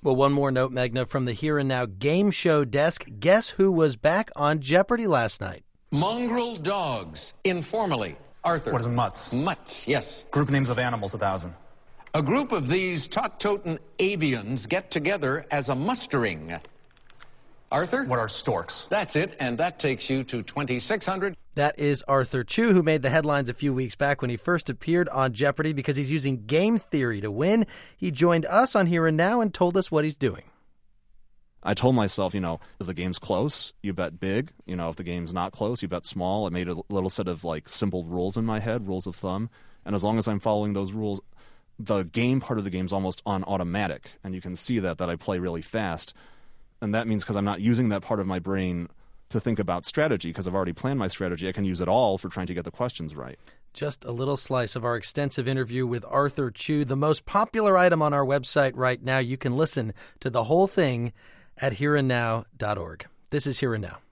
Well, one more note, Meghna, from the Here and Now game show desk. Guess who was back on Jeopardy last night? Mongrel dogs, informally. Arthur. What is mutts? Mutts, yes. Group names of animals, 1,000. A group of these tot-totin' avians get together as a mustering. Arthur? What are storks? That's it, and that takes you to 2,600. That is Arthur Chu, who made the headlines a few weeks back when he first appeared on Jeopardy because he's using game theory to win. He joined us on Here and Now and told us what he's doing. I told myself, if the game's close, you bet big. If the game's not close, you bet small. I made a little set of simple rules in my head, rules of thumb. And as long as I'm following those rules, the game part of the game's almost on automatic. And you can see that I play really fast. And that means because I'm not using that part of my brain to think about strategy, because I've already planned my strategy, I can use it all for trying to get the questions right. Just a little slice of our extensive interview with Arthur Chu, the most popular item on our website right now. You can listen to the whole thing at hereandnow.org. This is Here and Now.